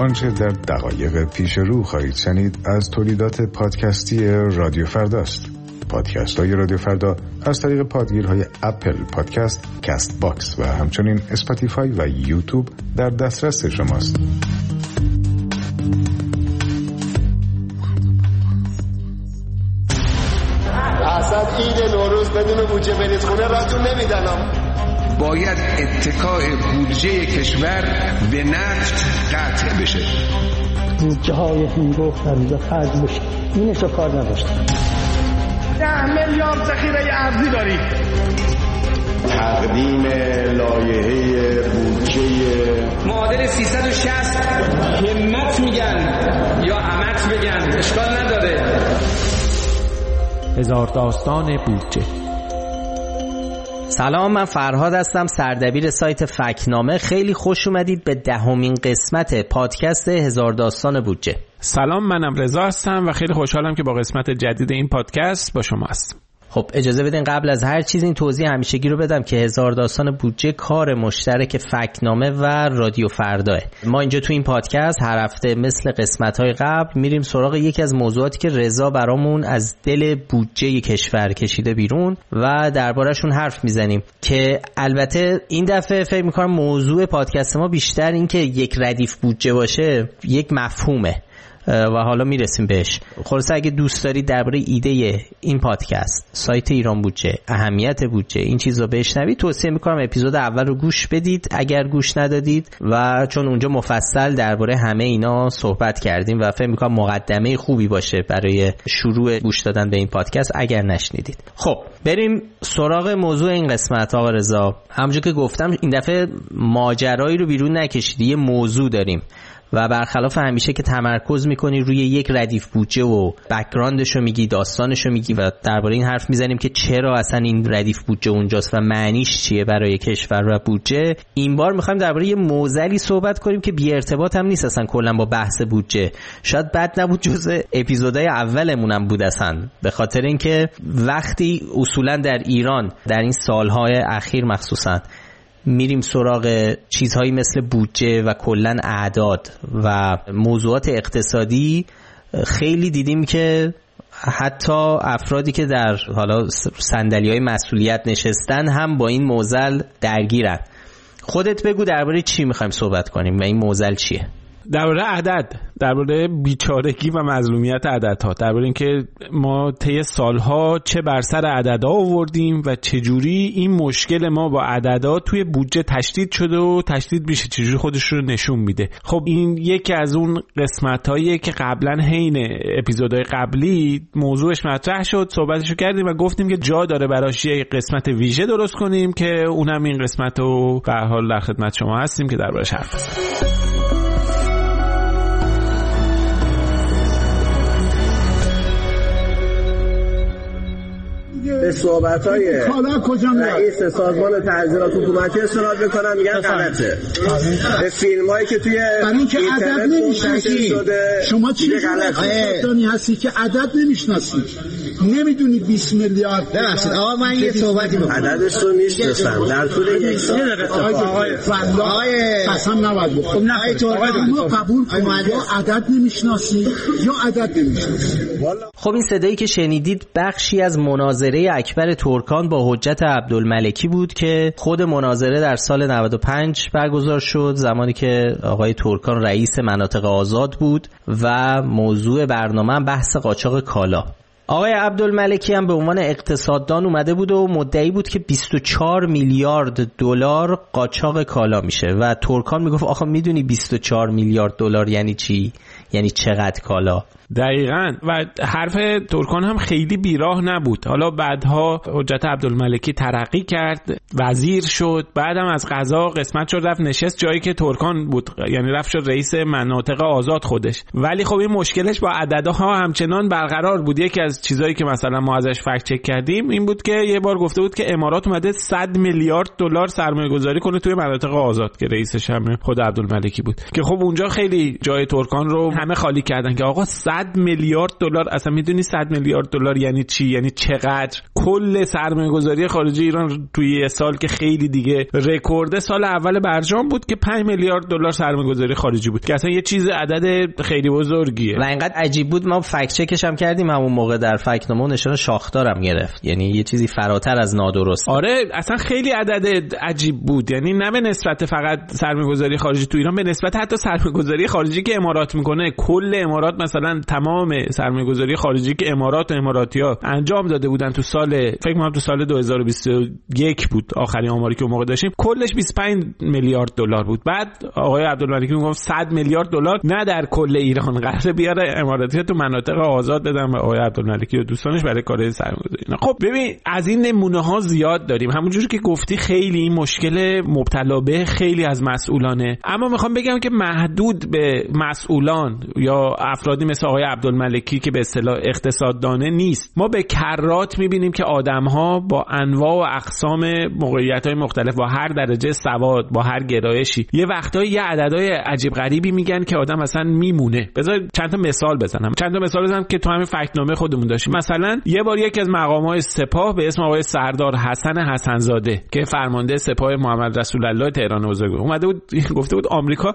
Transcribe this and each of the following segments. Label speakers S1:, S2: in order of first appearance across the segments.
S1: آنچه در دقایق پیش رو خواهید شنید از تولیدات پادکستی رادیو فرداست. پادکست های رادیو فردا از طریق پادگیرهای اپل پادکست، کست باکس و همچنین اسپاتیفای و یوتیوب در دسترس شماست.
S2: اصلا عید نوروز بدون بودجه برید خونه راتون نمیدنم.
S3: باید اتکاء بودجه کشور به نفت قطع بشه.
S4: بودجه های هنگفت در روزا خرج بشه. اینشو کار نداشتم.
S5: 10 میلیارد ذخیره ارزی دارید.
S2: تقدیم لایحه بودجه
S6: معادل 360 همت میگن یا همت بگن اشکال نداره.
S7: هزار داستان بودجه.
S8: سلام، من فرهاد هستم، سردبیر سایت فکتنامه. خیلی خوش اومدید به 10مین قسمت پادکست هزار داستان بودجه.
S7: سلام، منم رضا هستم و خیلی خوشحالم که با قسمت جدید این پادکست با شما هستم.
S8: خب اجازه بدین قبل از هر چیز این توضیح همیشگی رو بدم که هزار داستان بودجه کار مشترک فکتنامه و رادیو فرداه. ما اینجا تو این پادکست هر هفته مثل قسمت‌های قبل میریم سراغ یکی از موضوعاتی که رضا برامون از دل بودجه کشور کشیده بیرون و درباره‌شون حرف میزنیم که البته این دفعه فکر می‌کنم موضوع پادکست ما بیشتر این که یک ردیف بودجه باشه یک مفهومه و حالا میرسیم بهش. خلاصه اگه دوست دارید درباره ایده این پادکست، سایت ایران بودجه، اهمیت بودجه، این چیزا بشنوید، توصیه میکنم اپیزود اول رو گوش بدید اگر گوش ندادید، و چون اونجا مفصل درباره همه اینا صحبت کردیم و فکر میکنم مقدمه خوبی باشه برای شروع گوش دادن به این پادکست اگر نشنیدید. خب بریم سراغ موضوع این قسمت. آقا رضا، همونجوری که گفتم این دفعه ماجرایی رو بیرون نکشیدی، یه موضوع داریم و برخلاف همیشه که تمرکز میکنی روی یک ردیف بودجه و بک‌گراندشو میگی، داستانشو میگی و درباره این حرف میزنیم که چرا اصلا این ردیف بودجه اونجاست و معنیش چیه برای کشور و بودجه، این بار میخوایم درباره یه معضلی صحبت کنیم که بی ارتباط هم نیست اصلا کلا با بحث بودجه. شاید بد نبود جزء اپیزودهای اولمون هم بود اصلا، به خاطر اینکه وقتی اصولا در ایران در این سالهای اخیر مخصوصا میریم سراغ چیزهایی مثل بودجه و کلن اعداد و موضوعات اقتصادی، خیلی دیدیم که حتی افرادی که در حالا صندلی‌های مسئولیت نشستن هم با این معضل درگیرن. خودت بگو درباره چی میخوایم صحبت کنیم و این معضل چیه؟
S7: درباره عدد، درباره بیچارگی و مظلومیت عددها، درباره اینکه ما طی سالها چه بر سر عددها آوردیم و چجوری این مشکل ما با عددها توی بودجه تشدید شده و تشدید میشه، چجوری خودش رو نشون میده. خب این یکی از اون قسمت‌هاییه که قبلا حین اپیزودهای قبلی موضوعش مطرح شد، صحبتشو کردیم و گفتیم که جا داره براش یه قسمت ویژه درست کنیم که اونم این قسمت رو به هر حال در خدمت شما هستیم که دربارش حرف بزنیم.
S2: به صحبت‌های رئیس سازمان تعزیرات حکومتی استناد میکنن، میگن غلطه. به فیلمایی که توی
S9: عدد نمیشناسی شما چی غلطی هستی که عدد نمیشناسی، نمیدونی 20 میلیارد.
S10: ببخشید آقا من یه صحبتی می‌کنم،
S2: عددش رو میشناسم در طول یک سال.
S9: آقای قسم نباید بخور. ما قبول کنیم عدد نمیشناسی یا عدد نمیشناسی.
S8: خب این صدایی که شنیدید بخشی از مناظره اکبر ترکان با حجت عبدالملکی بود که خود مناظره در سال 95 برگزار شد، زمانی که آقای ترکان رئیس مناطق آزاد بود و موضوع برنامه بحث قاچاق کالا. آقای عبدالملکی هم به عنوان اقتصاددان اومده بود و مدعی بود که 24 میلیارد دلار قاچاق کالا میشه و ترکان میگفت آخه میدونی 24 میلیارد دلار یعنی چی؟ یعنی چقدر کالا؟
S7: دقیقاً. و حرف ترکان هم خیلی بیراه نبود. حالا بعدها حجت عبدالملکی ترقی کرد، وزیر شد، بعدم از قضا قسمت شد رفت نشست جایی که ترکان بود، یعنی رفت شد رئیس مناطق آزاد خودش. ولی خب این مشکلش با عددها همچنان برقرار بود. یکی از چیزایی که مثلا ما ازش فکت چک کردیم این بود که یه بار گفته بود که امارات اومده 100 میلیارد دلار سرمایه گذاری کنه توی مناطق آزاد که رئیسش هم خود عبدالملکی بود، که خب اونجا خیلی جای ترکان رو همه خالی کردن که آقا 100 100 میلیارد دلار. اصلا میدونی 100 میلیارد دلار یعنی چی؟ یعنی چقدر کل سرمایه‌گذاری خارجی ایران توی یه سال که خیلی دیگه رکورد سال اول برجام بود که 5 میلیارد دلار سرمایه‌گذاری خارجی بود که اصلا یه چیز عدد خیلی بزرگیه
S8: و اینقدر عجیب بود ما فکت چکش هم کردیم همون موقع در فکت‌نامه نشون شاخدارم گرفت، یعنی یه چیزی فراتر از نادرست.
S7: آره اصلا خیلی عدد عجیب بود، یعنی نه به نسبت فقط سرمایه‌گذاری خارجی تو ایران، به نسبت حتی سرمایه‌گذاری خارجی که امارات میکنه. کل امارات مثلا تمام سرمایه‌گذاری خارجی که امارات و اماراتی‌ها انجام داده بودن تو سال فکر کنم تو سال 2021 بود آخرین آماری که اون موقع داشتیم، کلش 25 میلیارد دلار بود. بعد آقای عبدالملکی میگفت 100 میلیارد دلار نه در کل ایران قراره بیاره اماراتی‌ها تو مناطق آزاد بدن به آقای عبدالملکی و دوستانش برای کار سرمایه‌گذاری. خب ببین از این نمونه‌ها زیاد داریم. همونجوری که گفتی خیلی این مشکل مبتلا به خیلی از مسئولانه، اما میخوام بگم که محدود به مسئولان یا افرادی مثل آقای عبدالملکی که به اصطلاح اقتصاددانه نیست. ما به کرات میبینیم که آدم‌ها با انواع و اقسام موقعیت‌های مختلف، با هر درجه سواد، با هر گرایشی، یه وقتایی یه عددهای عجیب غریبی میگن که آدم اصلا میمونه. بذار چند تا مثال بزنم که تو همین فکت‌نامه خودمون داشتیم. مثلا یه بار یکی از مقام‌های سپاه به اسم آقای سردار حسن حسنزاده که فرمانده سپاه محمد رسول الله تهران بزرگ اومده بود گفته بود آمریکا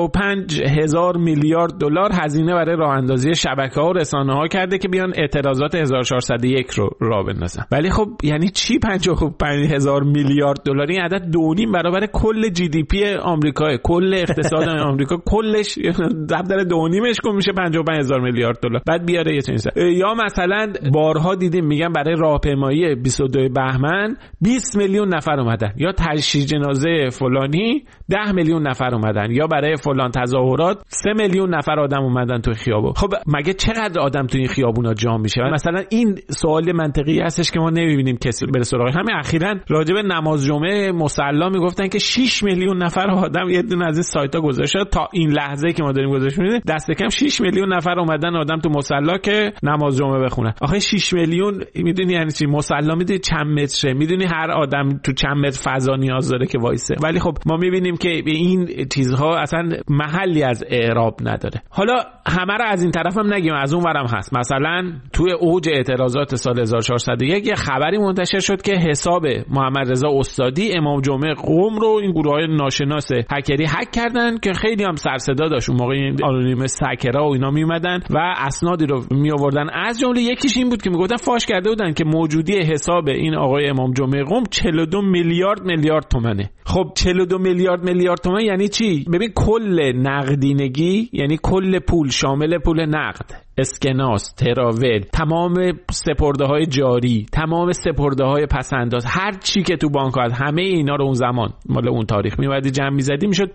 S7: 55,000 میلیارد دلار هزینه برای راه اندازی شبکه‌ها و رسانه‌ها کرده که بیان اعتراضات 1401 رو راه بندازن. ولی خب یعنی چی 55,000 میلیارد دلار؟ این عدد 2.5 برابر کل جی دی پی آمریکا، کل اقتصاد آمریکا کلش ضرب 2.5 کن میشه 55,000 میلیارد دلار. بعد بیاره یه چیزی. یا مثلا بارها دیدیم میگن برای راهپیمایی 22 بهمن 20 میلیون نفر اومدن، یا تجهیز جنازه فلانی 10 میلیون نفر اومدن، یا برای فلان تظاهرات 3 میلیون نفر آدم اومدن تو خیابون. خب مگه چقدر آدم تو این خیابونا جمع میشه؟ مثلا این سوال منطقی هستش که ما نمیبینیم کسی بره سراغ. همین اخیراً راجع به نماز جمعه مصلی میگفتن که 6 میلیون نفر آدم یه دونه از این سایت‌ها گذاشته تا این لحظه که ما داریم گذاشت می‌بینید دست کم 6 میلیون نفر اومدن آدم تو مصلی که نماز جمعه بخونن. آخه 6 میلیون میدونی یعنی چی؟ مصلی میدونی چند متره؟ میدونی هر آدم تو چند متر فضا نیاز داره که وایسه. ولی خب ما میبینیم که به این چیزها اصلا محلی از اعراب نداره. حالا همه رو از این طرف هم نگیم، از اون ورم هست. مثلا توی اوج اعتراضات سال 1401 یه خبری منتشر شد که حساب محمد رضا استادی امام جمعه قم رو این گروه‌های ناشناس هکری هک کردن که خیلی هم سر صدا داشت. اون موقع این آنونیمس هکرها و اینا میومدن و اسنادی رو میآوردن. از جمله یکیش این بود که میگفتن فاش کرده بودن که موجودی حساب این آقای امام جمعه قم 42 میلیارد تومانه. خب 42 میلیارد تومان یعنی چی؟ ببین کل نقدینگی یعنی کل پول شامل پول نقد، اسکناس، تراول، تمام سپرده‌های جاری، تمام سپرده‌های پسنداز، هر چی که تو بانک هست، همه اینا رو اون زمان مال اون تاریخ میومدی جمع می‌زدی میشد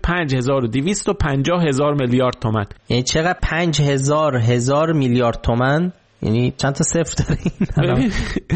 S7: 5250,000 میلیارد تومان. یعنی
S8: چقدر 5,000 میلیارد تومان؟ یعنی چند تا صفر داره.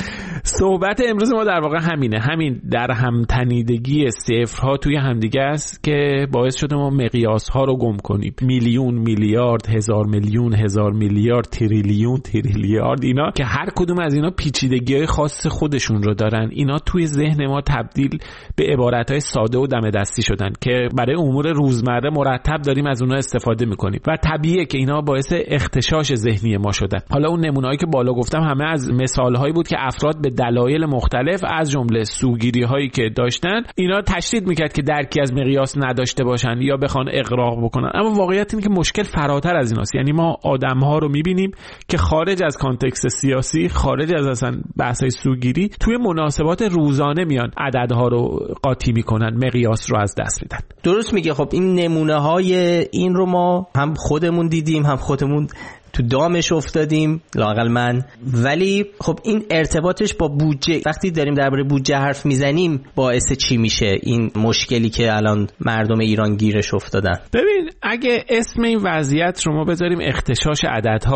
S7: صحبت امروز ما در واقع همینه، همین در هم تنیدگی صفرها توی همدیگه است که باعث شده ما مقیاس ها رو گم کنیم. میلیون، میلیارد، هزار میلیون، هزار میلیارد، تریلیارد، اینا که هر کدوم از اینا پیچیدگی‌های خاص خودشون رو دارن. اینا توی ذهن ما تبدیل به عبارت‌های ساده و دم دستی شدن که برای امور روزمره مرتب داریم از اونها استفاده می‌کنیم و طبیعیه که اینا باعث اختشاش ذهنی ما شدن. حالا اون نمونه‌هایی که بالا گفتم همه از مثال‌هایی بود که افراد به دلایل مختلف از جمله سوگیری‌هایی که داشتن اینا تشدید می‌کرد که درکی از مقیاس نداشته باشن یا بخوان اغراق بکنن. اما واقعیت اینه که مشکل فراتر از ایناست. یعنی ما آدم‌ها رو می‌بینیم که خارج از کانتکست سیاسی، خارج از اصلا بحث‌های سوگیری، توی مناسبات روزانه میان عددها رو قاطی می‌کنن، مقیاس رو از دست میدن.
S8: درست میگه. خب این نمونه‌های این رو ما هم خودمون دیدیم، هم خودمون تو دامش افتادیم، لااقل من. ولی خب این ارتباطش با بودجه، وقتی داریم درباره بودجه حرف میزنیم باعث چی میشه این مشکلی که الان مردم ایران گیرش افتادن؟
S7: ببین اگه اسم این وضعیت رو ما بذاریم اختشاش عددها،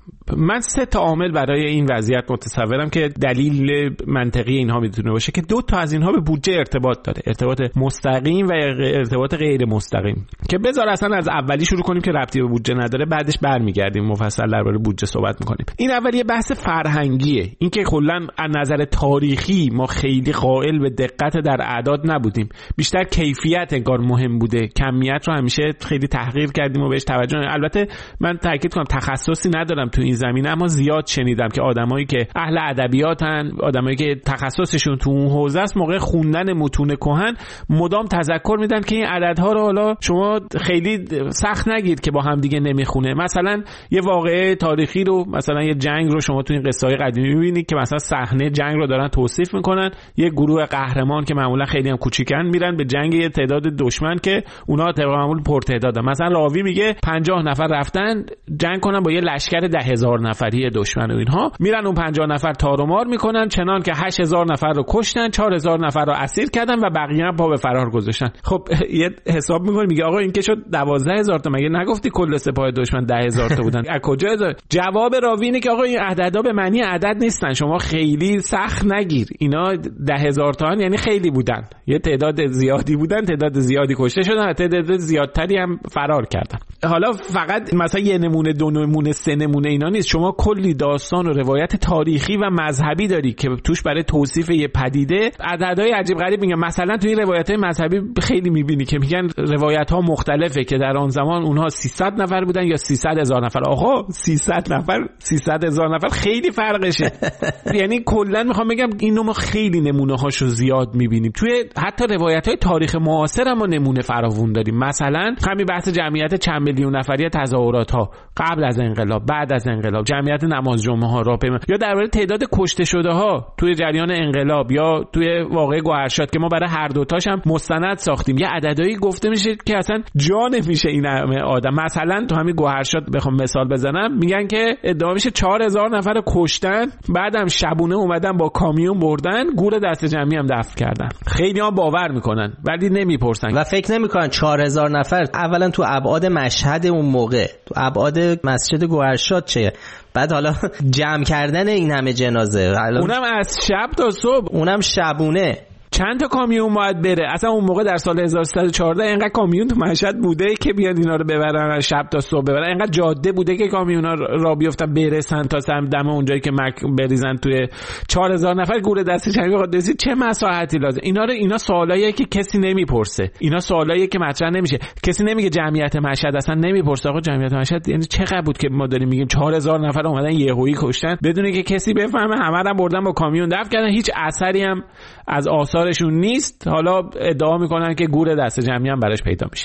S7: من 3 تا عامل برای این وضعیت متصورم که دلیل منطقی اینها میتونه باشه که 2 تا از اینها به بودجه ارتباط داره، ارتباط مستقیم و ارتباط غیر مستقیم، که بذار اصلا از اولی شروع کنیم که ربطی به بودجه نداره، بعدش برمیگردیم مفصل درباره بودجه صحبت میکنیم. این اولیه بحث فرهنگیه، اینکه کلا از نظر تاریخی ما خیلی قائل به دقت در اعداد نبودیم، بیشتر کیفیت انگار مهم بوده، کمیت رو همیشه خیلی تحقیر کردیم و بهش توجه نمی‌کردیم. البته من تاکید کنم تخصصی ندارم تو این زمینه، اما زیاد شنیدم که آدمایی که اهل ادبیاتن، آدمایی که تخصصشون تو اون حوزه است، موقع خوندن متون کهن مدام تذکر میدن که این عددها رو حالا شما خیلی سخت نگیر که با هم دیگه نمیخونه. مثلا یه واقعه تاریخی رو، مثلا یه جنگ رو شما تو این قصه‌های قدیمی میبینید که مثلا صحنه جنگ رو دارن توصیف میکنن، یه گروه قهرمان که معمولا خیلی هم کوچیکن میرن به جنگ یه تعداد دشمن که اونها طبق معمول پرتعدادن. مثلا راوی میگه 50 نفر رفتن جنگ کنن با یه لشکر 10,000 نفری دشمن و اینها، میرن اون 50 نفر تار و مار میکنن، چنان که 8,000 نفر رو کشتن، 4,000 نفر رو اسیر کردن و بقیه هم پا به فرار گذاشتن. خب یه حساب میکنه، میگه آقا این که شد 12,000 تا، مگه نگفتی کل سپاه دشمن 10,000 تا بودن؟ از کجا؟ جواب راوی اینه که آقا این عددا به معنی عدد نیستن، شما خیلی سخت نگیر، اینا 10,000 تا یعنی خیلی بودن، یه تعداد زیادی بودن، تعداد زیادی کشته شدن و تعداد زیادتری هم فرار کردن. حالا فقط مثلا یه نمونه، 2 نمونه، 3 نمونه اینا نیست، شما کلی داستان و روایت تاریخی و مذهبی داری که توش برای توصیف یه پدیده عددهای عجیب غریب میگن. مثلا توی روایت‌های مذهبی خیلی میبینی که میگن روایت‌ها مختلفه که در آن زمان اونها 300 نفر بودن یا 300,000 نفر. آقا 300 نفر 300,000 نفر خیلی فرقشه. یعنی کلا میخوام بگم اینو ما خیلی نمونه هاشو زیاد میبینیم توی حتی روایت‌های تاریخ معاصر، هم ما نمونه فراوون داریم. مثلا همین بحث جمعیت چند میلیون نفری تظاهرات‌ها قبل از انقلاب، بعد از انقلاب، جمعیت نماز جمعه ها، راهپیما، یا درباره تعداد کشته شده ها توی جریان انقلاب یا توی واقعه گوهرشاد که ما برای هر دوتاش هم مستند ساختیم، یه عددایی گفته میشه که اصلا جا نمیشه این همه آدم. مثلا تو همین گوهرشاد بخوام مثال بزنم، میگن که ادعا میشه 4,000 نفر رو کشتن، بعدم شبونه اومدن با کامیون بردن، گور دست جمعی هم دفن کردن. خیلی ها باور میکنن ولی نمیپرسن
S8: و فکر نمیکنن 4,000 نفر اولا تو ابعاد مشهد اون موقع، تو ابعاد مسجد گوهرشاد چه، بعد حالا جمع کردن این همه جنازه،
S7: اونم از شب تا صبح،
S8: اونم شبونه،
S7: چند تا کامیون باید بره؟ اصلا اون موقع در سال 1314 اینقدر کامیون تو مشهد بوده که بیاد اینا رو ببرن شب تا صبح ببرن؟ اینقدر جاده بوده که کامیونا را بیفتن برسن تا دم اونجایی که بریزن توی 4,000 نفر گور دست جمعی بخواد برسید؟ چه مساحتی لازم؟ اینا سوالاییه که کسی نمیپرسه، اینا سوالاییه که مطرح نمیشه. کسی نمیگه جمعیت مشهد، اصلا نمیپرسه آقا جمعیت مشهد یعنی چقدر بود که ما داریم میگیم 4,000 نفر اومدن یهویی کشتن بدون که کسی بفهمه، همه رو بردن با کامیون دفن کردن، هیچ اثری هم از آثارشون نیست. حالا ادعا میکنن که گور دست جمعی هم براش پیدا میشه.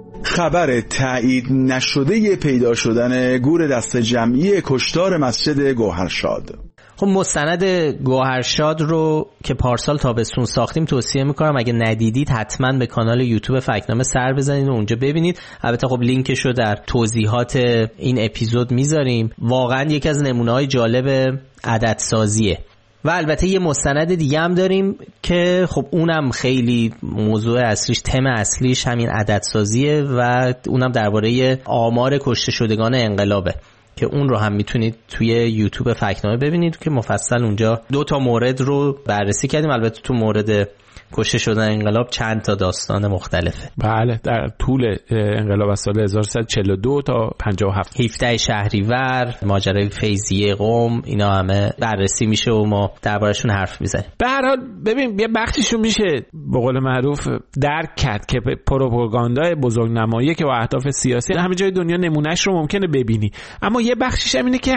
S11: خبر تایید نشده پیدا شدن گور دست جمعی کشتار مسجد گوهرشاد.
S8: خب مستند گوهرشاد رو که پارسال تابستون ساختیم توصیه میکنم، اگه ندیدید حتما به کانال یوتیوب فکتنامه سر بزنید و اونجا ببینید. البته خب لینکش رو در توضیحات این اپیزود میذاریم. واقعا یکی از نمونه‌های جالب عددسازیه. و البته یه مستند دیگه هم داریم که خب اونم خیلی موضوع اصلیش، تم اصلیش همین عددسازیه و اونم درباره آمار کشته شدگان انقلابه که اون رو هم میتونید توی یوتیوب فکتنامه ببینید که مفصل اونجا 2 تا مورد رو بررسی کردیم. البته تو مورد کشته شدن انقلاب چند تا داستان مختلفه.
S7: بله، در طول انقلاب از سال 1342 تا 57
S8: 17 شهریور، ماجرای فیضیه قم، اینا همه بررسی میشه و ما دربارشون حرف میزنیم.
S7: به هر حال ببین یه بخشیشو میشه به قول معروف درک کرد که پروپاگاندای بزرگنمایی که با اهداف سیاسی همه جای دنیا نمونهش رو ممکنه ببینی، اما یه بخشیش هم اینه که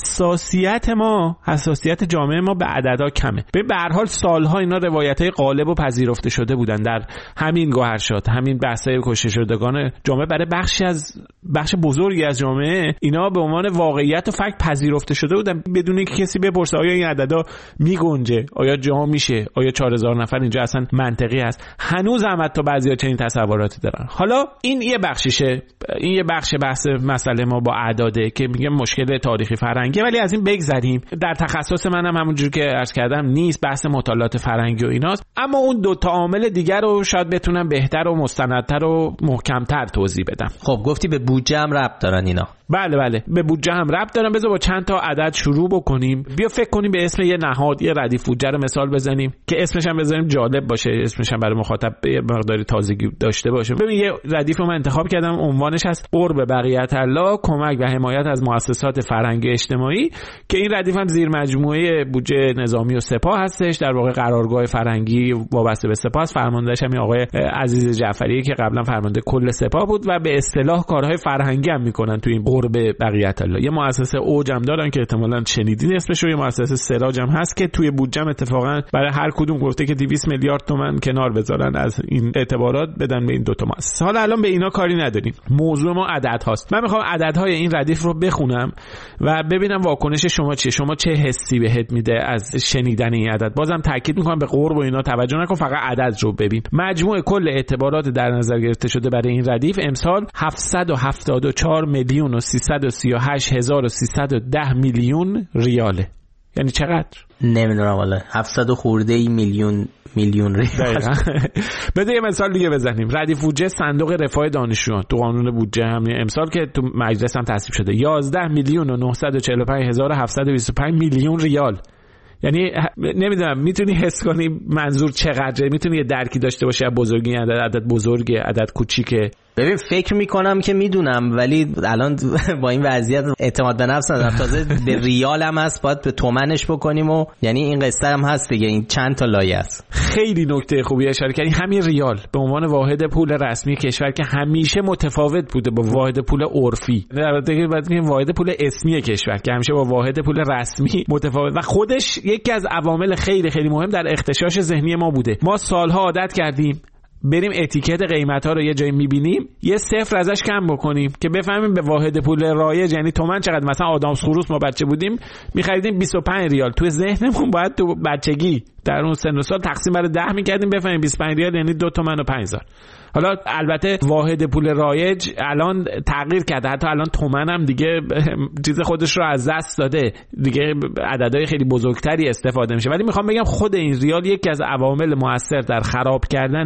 S7: حساسیت جامعه ما به عددا کمه. به هر حال سالها اینا روایتای غالب پذیرفته شده بودن در همین گوهرشاد، همین بحثای کشته شدگان جامعه برای بخش بزرگی از جامعه اینا به عنوان واقعیت و فکت پذیرفته شده بودن بدون اینکه کسی بپرسه آیا این عددا میگنجه، آیا جا میشه، آیا 4,000 نفر اینجا اصلا منطقی است. هنوز هم حتی بعضیا چنین تصوراتی دارن. حالا این یه بخششه، این یه بخش بحث مسئله ما با اعداده که میگم مشکل تاریخی فرهنگی، ولی از این بگذریم. در تخصص منم همونجوری که عرض کردم نیست، بحث مطالعات فرهنگی و ایناست. اما اون 2 تا عامل دیگر رو شاید بتونم بهتر و مستندتر و محکمتر توضیح بدم.
S8: خب گفتی به بودجه هم ربط دارن اینا.
S7: بله به بودجه هم ربط دارم. بذار با چند تا عدد شروع بکنیم. بیا فکر کنیم به اسم یه نهاد، یه ردیف بودجه رو مثال بزنیم که اسمش هم بذاریم جالب باشه، اسمش هم برای مخاطب یه مقداری تازگی داشته باشه. ببین یه ردیف رو من انتخاب کردم، عنوانش هست قرب بقیت الله، کمک و حمایت از مؤسسات فرهنگی اجتماعی، که این ردیف هم زیر مجموعه بودجه نظامی و سپاه هستش. در واقع قرارگاه فرهنگی وابسته به سپاه، فرماندهش هم آقای عزیز جعفری که قبلا فرمانده کل سپاه بود و به اصطلاح کارهای فرهنگی هم میکنن تو این قرب بقیت الله. یه مؤسسه اوج هم دارن که احتمالاً شنیدین اسمش رو، یه مؤسسه سراج هم هست که توی بودجه اتفاقا برای هر کدوم گفته که 200 میلیارد تومان کنار بذارن از این اعتبارات بدن به این دو تا مؤسسه. حالا الان به اینا کاری نداریم، موضوع ما عدد هاست. من میخوام عددهای این ردیف رو بخونم و ببینم واکنش شما چیه، شما چه حسی بهت میده از شنیدن این عدد. بازم تاکید میکنم به قرب و اینا توجه نکن، فقط عدد رو ببین. مجموع کل اعتبارات در نظر گرفته شده برای این ردیف امسال 774 میلیون و 338 هزار و 310 میلیون ریاله. یعنی چقدر؟
S8: نمیدونم والا، 700 خورده میلیون ریال.
S7: بده یه مثال دیگه بزنیم. ردیف بودجه صندوق رفاه دانشجویان تو قانون بودجه همین امسال که تو مجلس هم تصویب شده 11 میلیون و 945 هزار و 725 میلیون ریال. یعنی نمیدونم میتونی حس کنی منظور چقدره، میتونی یه درکی داشته باشی از بزرگی عدد بزرگه، عدد کوچیکه.
S8: ببین فکر میکنم که میدونم، ولی الان با این وضعیت اعتماد به نفس ندارم. تازه به ریال هم هست، باید به تومنش بکنیم و یعنی این قصه هم هست دیگه، این چند تا لایه است.
S7: خیلی نکته خوبی اشاره کردی. همین ریال به عنوان واحد پول رسمی کشور که همیشه متفاوت بوده با واحد پول عرفی، البته بعد میگیم واحد پول اسمی کشور که همیشه با واحد پول رسمی متفاوت و خودش یکی از عوامل خیلی خیلی مهم در اختشاش ذهنی ما بوده. ما سالها عادت کردیم بریم اتیکت قیمت‌ها رو یه جایی می‌بینیم یه صفر ازش کم بکنیم که بفهمیم به واحد پول رایج یعنی تومن چقدر. مثلا آدامس خروس ما بچه بودیم می‌خریدیم 25 ریال، تو ذهنمون باید تو بچگی در اون سن و سال تقسیم بر 10 می‌کردیم بفهمیم 25 ریال یعنی 2 تومن و 5000. حالا البته واحد پول رایج الان تغییر کرده، حتی الان تومن هم دیگه چیز خودش رو از دست داده، دیگه عددهای خیلی بزرگتری استفاده میشه. ولی میخوام بگم خود این ریال یکی از عوامل مؤثر در خراب کردن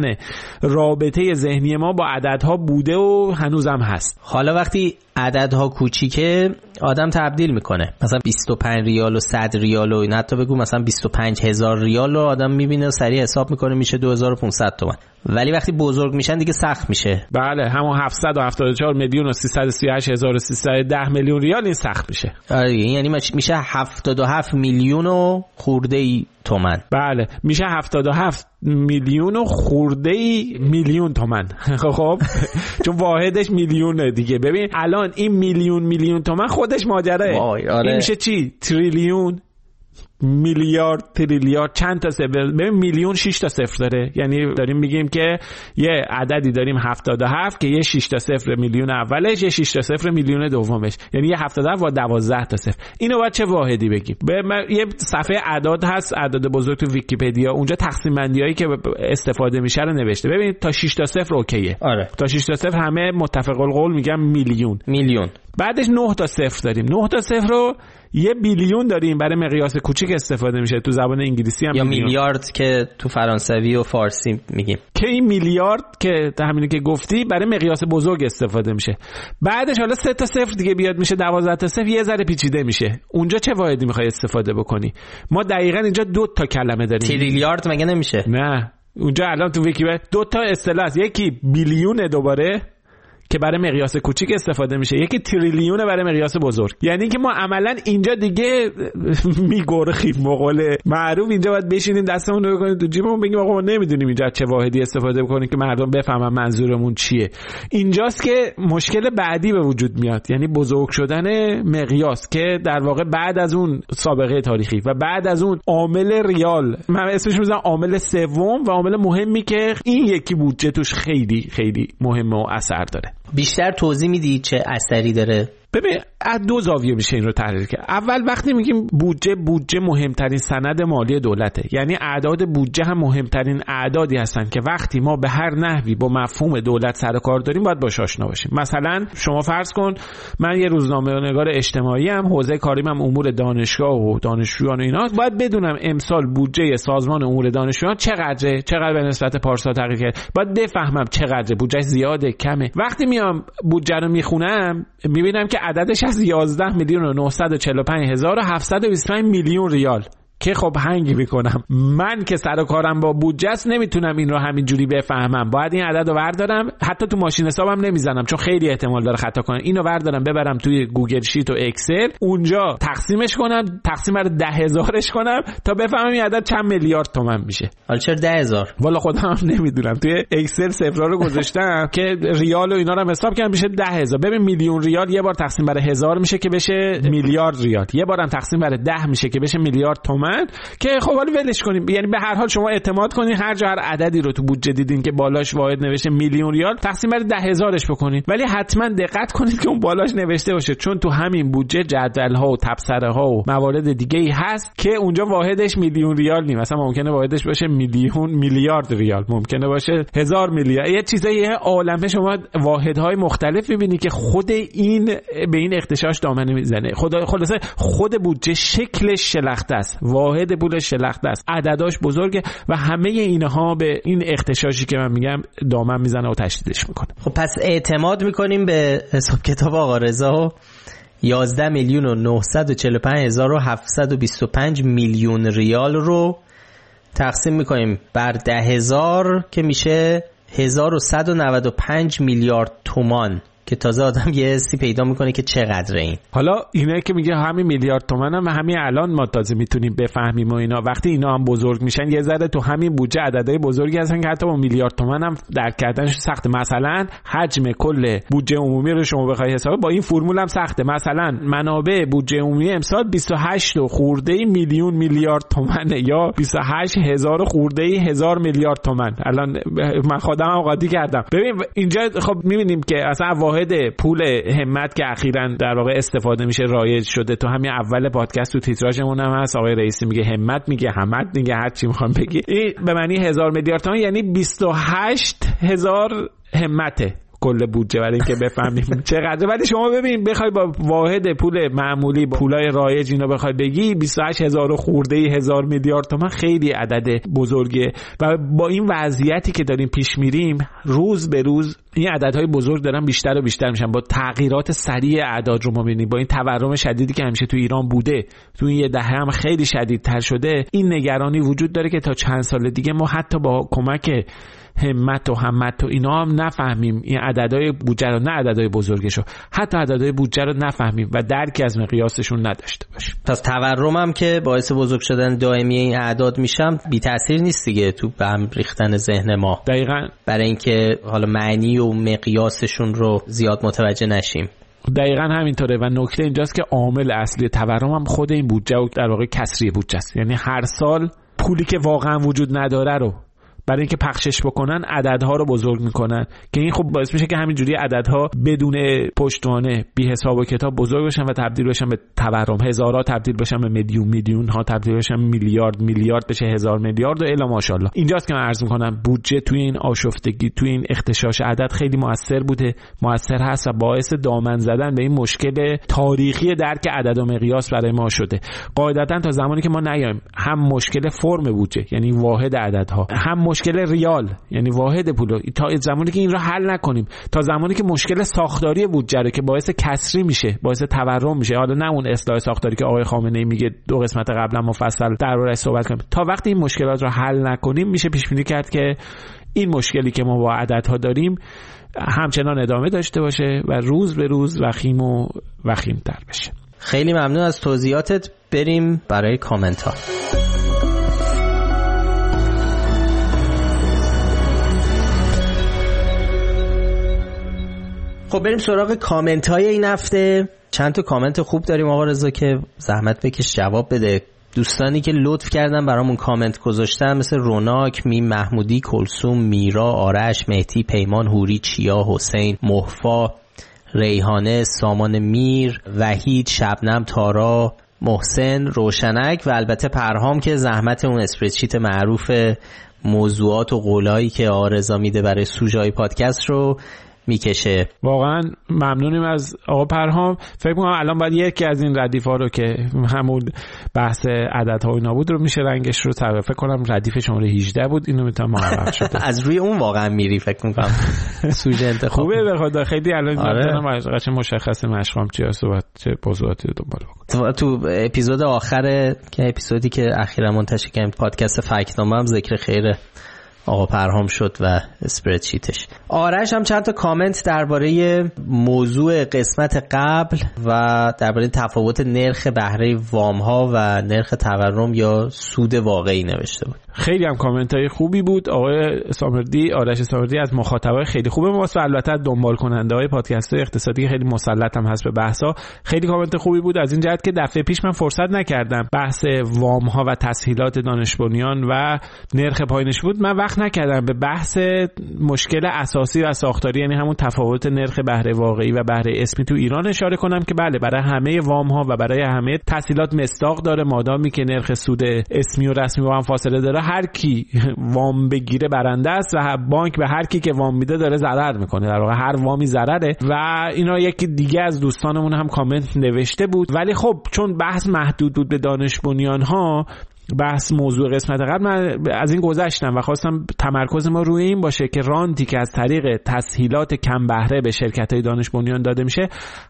S7: رابطه ذهنی ما با عددها بوده و هنوزم هست.
S8: حالا وقتی عددها کوچیکه آدم تبدیل میکنه، مثلا 25 ریال و 100 ریال و این، حتی بگو مثلا 25000 ریال رو آدم میبینه و سریع حساب میکنه میشه 2500 تومان. ولی وقتی بزرگ میشن دیگه سخت میشه.
S7: بله همون 774 میلیون و 338 هزار و 310 میلیون ریال این سخت میشه.
S8: آره یعنی میشه 77 میلیون و خورده ای تومن.
S7: بله میشه 77 میلیون و خورده ای میلیون تومن. خب چون واحدش میلیونه دیگه. ببین الان این میلیون تومن خودش ماجراه.
S8: آره.
S7: این میشه چی؟ تریلیون، میلیارد، تریلیارد، چند تا صفر. ببین میلیون 6 تا صفر داره، یعنی داریم میگیم که یه عددی داریم 77 که یه 6 تا صفر میلیون اولش، یه 6 تا صفر میلیون دومش، یعنی یه 77 و 12 تا صفر. اینو باید چه واحدی بگیم؟ یه صفحه اعداد هست، اعداد بزرگ تو ویکی‌پدیا، اونجا تقسیم بندیایی که استفاده میشه رو نوشته. ببین تا 6 تا صفر اوکیه.
S8: آره.
S7: تا 6 تا صفر همه متفق القول میگم میلیون. بعدش 9 تا صفر داریم. 9 تا صفر رو یه بیلیون داریم، برای مقیاس کوچیک استفاده میشه، تو زبان انگلیسی هم
S8: یا میلیارد که تو فرانسوی و فارسی میگیم.
S7: که این میلیارد که همینی که گفتی برای مقیاس بزرگ استفاده میشه. بعدش حالا 3 تا صفر دیگه بیاد میشه 12 تا صفر، یه ذره پیچیده میشه. اونجا چه واحدی میخوای استفاده بکنی؟ ما دقیقاً اینجا 2 تا کلمه داریم.
S8: تریلیارد مگه نمیشه؟
S7: نه اونجا الان تو ویکی‌پدیا 2 تا اصطلاح هست، یکی بیلیون دوباره که برای مقیاس کوچیک استفاده میشه، یکی تریلیون برای مقیاس بزرگ. یعنی که ما عملا اینجا دیگه میگرخیم، مقوله معروف اینجا باید بشینیم دستمون رو بکنیم تو جیبمون بگیم آقا ما نمیدونیم اینجا چه واحدی استفاده بکنیم که مردم بفهمن منظورمون چیه. اینجاست که مشکل بعدی به وجود میاد، یعنی بزرگ شدن مقیاس که در واقع بعد از اون سابقه تاریخی و بعد از اون عامل ریال، من اسمش میذارم عامل سوم و عامل مهمی که این یکی بودجه توش خیلی خیلی مهمه و اثر داره.
S8: بیشتر توضیح میدی چه اثری داره؟
S7: ببین از دو زاویه میشه این رو تحلیل کرد. اول وقتی میگیم بودجه مهمترین سند مالی دولته، یعنی اعداد بودجه هم مهمترین اعدادی هستن که وقتی ما به هر نحوی با مفهوم دولت سر کار داریم باید باهاش آشنا باشیم. مثلا شما فرض کن من یه روزنامه‌نگار اجتماعی ام، حوزه کاریم هم امور دانشگاه و دانشجویان و اینا، باید بدونم امسال بودجه سازمان امور دانشجویان چقدر به نسبت پارسال تغییر کرده، باید بفهمم چقدر بودجه زیاده کمه. وقتی میام بودجه رو میخونم میبینم که عددش از 11,945,725 میلیون ریال که خب هنگ میکنم من که سر و کارم با بودجه است نمیتونم این رو همینجوری بفهمم، باید این عدد رو بردارم، حتی تو ماشین حسابم نمیزنم چون خیلی احتمال داره خطا کنم، اینو بردارم ببرم توی گوگل شیت و اکسل، اونجا تقسیمش کنم، تقسیم بر 10,000ش کنم تا بفهمم این عدد چند میلیارد تومان میشه.
S8: حالا چرا 10,000؟
S7: والا خودم هم نمیدونم، توی اکسل صفرا رو گذاشتم که ریال و اینا رو حساب کردم میشه 10,000. ببین میلیون ریال یه بار تقسیم بر 1000 میشه که بشه میلیارد ریال، یه بارم تقسیم بر 10 میشه که بشه میلیارد تومان، که خب حالا ولش کنیم. یعنی به هر حال شما اعتماد کنین هر جا هر عددی رو تو بودجه دیدین که بالاش واحد نوشته میلیون ریال تقسیم بر 10,000ش بکنین، ولی حتما دقت کنید که اون بالاش نوشته باشه، چون تو همین بودجه جدول‌ها و تبصره‌ها و موارد دیگه‌ای هست که اونجا واحدش میلیون ریال نیست، مثلا ممکنه واحدش باشه میلیارد ریال، ممکنه باشه 1000 میلیارد، یه چیزای عالمه شما واحدهای مختلف می‌بینی که خود این به این اختشاش دامنه میزنه. خلاصه خود بودجه شکلش شلخته است، واحد پولش شلخته است، عدداش بزرگه و همه اینها به این اختشاشی که من میگم دامن میزنه و تشدیدش میکنه.
S8: خب پس اعتماد میکنیم به حساب کتاب آقا رضا 11,945,725 میلیون ریال رو تقسیم میکنیم بر 10,000 که میشه 1,195 میلیارد تومان، که تازه آدم یه حسی پیدا میکنه که چقدره این.
S7: حالا اینه که میگه همین میلیارد تومان هم همین الان ما تازه میتونیم بفهمیم و اینا، وقتی اینا هم بزرگ میشن یه ذره تو همین بودجه عددهای بزرگی هستن که حتی با میلیارد تومان هم درک کردنش سخته. مثلا حجم کل بودجه عمومی رو شما بخوای حساب با این فرمول هم سخته. مثلا منابع بودجه عمومی امسال 28 خورده میلیون میلیارد تومانه یا 28,000 خورده 1000 میلیارد تومان. الان من خودم هم قاطی کردم. ببین اینجا خب میبینیم که اصلا واحد پول همت که اخیراً در واقع استفاده میشه رایج شده، تو همین اول پادکست تو تیتراژمون هم هست، آقای رئیسی میگه همت، میگه همت، میگه هر چی میخوام بگی، این به معنی 1000 میلیارد تومان یعنی 28,000 همته کل بودجه، برای اینکه بفهمیم چقدر. ولی شما ببین بخوای با واحد پول معمولی با پولای رایج اینو بخوای بگی 28,000 خورده 1000 میلیارد تومان خیلی عدد بزرگه و با این وضعیتی که داریم پیش میریم روز به روز این عددهای بزرگ دارن بیشتر و بیشتر میشن. با تغییرات سریع اعداد رو ما می‌بینیم، با این تورم شدیدی که همیشه تو ایران بوده تو این یه دهه هم خیلی شدیدتر شده، این نگرانی وجود داره که تا چند سال دیگه ما حتی با کمک همت و همت و اینا هم نفهمیم این عددهای بودجه رو، نه عددهای بزرگشو، حتی عددهای بودجه رو نفهمیم و درکی از مقیاسشون نداشته باشیم.
S8: پس تورم هم که باعث بزرگ شدن دائمی این اعداد میشم بی تاثیر نیست دیگه تو به هم ریختن ذهن ما.
S7: دقیقاً،
S8: برای اینکه حالا معنی و مقیاسشون رو زیاد متوجه نشیم.
S7: دقیقاً همینطوره و نکته اینجاست که عامل اصلی تورم هم خود این بودجه و در واقع کسری بودجه است. یعنی هر سال پولی که واقعا وجود نداره رو برای اینکه پخشش بکنن عددها رو بزرگ میکنن که این خب باعث میشه که همینجوری عددها بدون پشتوانه بی حساب و کتاب بزرگ بشن و تبدیل بشن به تورم، هزارها تبدیل بشن به میلیون ها تبدیل بشن میلیارد بشه 1000 میلیارد و الی ماشاءالله. اینجاست که من عرض میکنم بودجه توی این آشفتگی، توی این اختشاش عدد خیلی موثر بوده، موثر هست و باعث دامن زدن به این مشکل تاریخی درک عدد و مقیاس برای ما شده. قاعدتا تا زمانی که ما نیایم هم مشکل فرم بودجه یعنی واحد عددها، هم مشکل ریال یعنی واحد پول، تا زمانی که این رو حل نکنیم، تا زمانی که مشکل ساختاری بودجه رو که باعث کسری میشه، باعث تورم میشه، حالا نه اون اصلاح ساختاری که آقای خامنه‌ای میگه 2 قسمت قبلا مفصل درباره‌اش صحبت کنیم، تا وقتی این مشکلات رو حل نکنیم میشه پیش بینی کرد که این مشکلی که ما با عددها داریم همچنان ادامه داشته باشه و روز به روز وخیم‌تر بشه.
S8: خیلی ممنون از توضیحاتت. بریم برای کامنت ها. خب بریم سراغ کامنت های این هفته. چند تا کامنت خوب داریم آقا رضا که زحمت بکش جواب بده. دوستانی که لطف کردن برامون کامنت گذاشتن مثل روناک، میم محمودی، کلثوم، میرا، آرش، مهدی، پیمان، هوری، چیا، حسین، محفا، ریحانه، سامان میر، وحید، شبنم، تارا، محسن، روشنک و البته پرهام که زحمت اون اسپردشیت معروف موضوعات و قولایی که آرزا میده برای سوژه‌های پادکست رو میکشه.
S7: واقعا ممنونیم از آقا پرهام. فکر می‌کنم الان باید یکی از این ردیف‌ها رو که همون بحث عددها و اینا بود رو میشه رنگش رو فکر کنم ردیف شماره 18 بود، اینو میتونم محقق شده.
S8: از روی اون واقعا میری فکر می‌کنم. سوژه انتخاب
S7: خوبه به خدا، خیلی الان میتونم قشنگ مشخصه مشقام چیه، صحبت چه موضوعاتی رو دنبال بکنم.
S8: تو اپیزود آخر که اپیزودی که اخیرا منتشر کردیم پادکست فکت‌نامه هم ذکر خیر آقا پرهام شد و اسپردشیتش. آرش هم چند تا کامنت درباره موضوع قسمت قبل و درباره تفاوت نرخ بهره وام ها و نرخ تورم یا سود واقعی نوشته بود.
S7: خیلی هم کامنت های خوبی بود. آقای سامردی، آرش سامردی از مخاطبای خیلی خوب ماست و البته دنبال کننده های پادکست اقتصادی خیلی مسلط هم هست به بحثا. خیلی کامنت خوبی بود از این جهت که دفعه پیش من فرصت نکردم بحث وام ها و تسهیلات دانش بنیان و نرخ پایینش بود، من وقت نکردم به بحث مشکل اساسی و ساختاری، یعنی همون تفاوت نرخ بهره واقعی و بهره اسمی تو ایران اشاره کنم که بله برای همه وام ها و برای همه تسهیلات مصداق داره، مادامی که نرخ سود اسمی و رسمی با هم فاصله داره هر کی وام بگیره برنده است و بانک به هر کی که وام میده داره ضرر میکنه، در واقع هر وامی ضرره. و اینا یکی دیگه از دوستانمون هم کامنت نوشته بود، ولی خب چون بحث محدود بود به دانش بنیان ها، بحث موضوع قسمت قبل من از این گذشتم و خواستم تمرکز ما روی این باشه که رانتی که از طریق تسهیلات کم بهره به شرکت‌های دانش بنیان داده میشه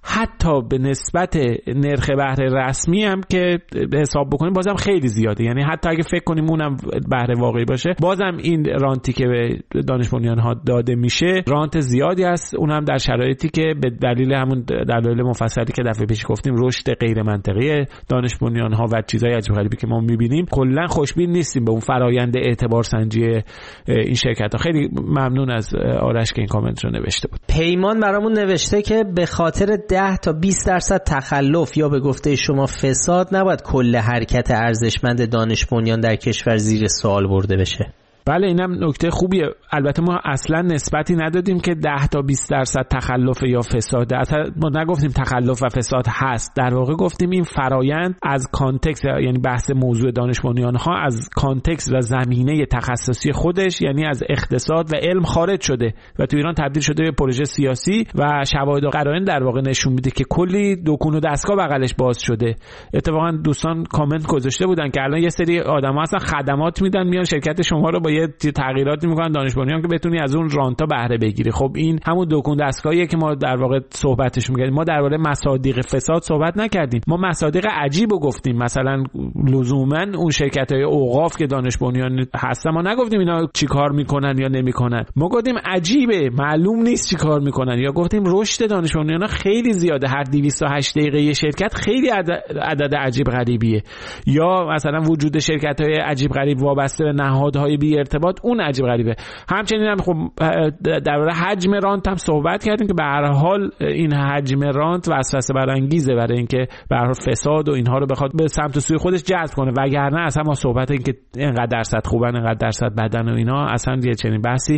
S7: حتی به نسبت نرخ بهره رسمی هم که حساب بکنیم بازم خیلی زیاده، یعنی حتی اگه فکر کنیم اونم بهره واقعی باشه بازم این رانتی که به دانش بنیان ها داده میشه رانت زیادی است، اونم در شرایطی که به دلیل همون دلایل مفصلی که دفعه پیش گفتیم رشد غیر منطقی دانش بنیان ها و چیزای عجیب غریبی که ما می‌بینیم کلا خوشبین نیستیم به اون فرآیند اعتبار سنجی این شرکت‌ها. خیلی ممنون از آرش که این کامنت رو نوشته بود.
S8: پیمان برامون نوشته که به خاطر 10 تا 20% تخلف یا به گفته شما فساد نباید کل حرکت ارزشمند دانش بنیان در کشور زیر سوال برده بشه.
S7: بله اینم نکته خوبیه. البته ما اصلا نسبتی ندادیم که 10 تا 20% تخلف یا فساد، اصلا ما نگفتیم تخلف و فساد هست، در واقع گفتیم این فرایند از کانتکست، یعنی بحث موضوع دانش بنیان ها از کانتکست و زمینه تخصصی خودش یعنی از اقتصاد و علم خارج شده و تو ایران تبدیل شده به پروژه سیاسی و شواهد و قرائن در واقع نشون میده که کلی دکون و دستگاه بغلش باز شده. اتفاقا دوستان کامنت گذاشته بودن که الان یه سری آدما اصلا خدمات میدن میان شرکت شما رو با یه تغییراتی میکنن دانش بنیان که بتونی از اون رانتا بهره بگیری. خب این همون دکون دستگاهیه که ما در واقع صحبتش می‌کردیم. ما درباره مصادیق فساد صحبت نکردیم، ما مصادیق عجیبو گفتیم. مثلا لزوما اون شرکت‌های اوقاف که دانش بنیان هستن ما نگفتیم اینا چیکار میکنن یا نمیکنن، ما گفتیم عجیبه معلوم نیست چیکار میکنن، یا گفتیم رشد دانش بنیان خیلی زیاده، هر 208 دقیقه یه شرکت خیلی عدد عجیب غریبیه، یا مثلا وجود شرکت‌های عجیب غریب وابسته به نهادهای بی ارتباط اون عجیب غریبه. همچنین هم خب درباره حجم رانت هم صحبت کردیم که به هر حال این حجم رانت وسوسه برانگیزه برای اینکه به هر حال فساد و اینها رو بخواد به سمت و سوی خودش جذب کنه، وگرنه اصلا ما صحبت این که اینقدر درصد خوبن اینقدر درصد بدن و اینا اصلا یه چنین بحثی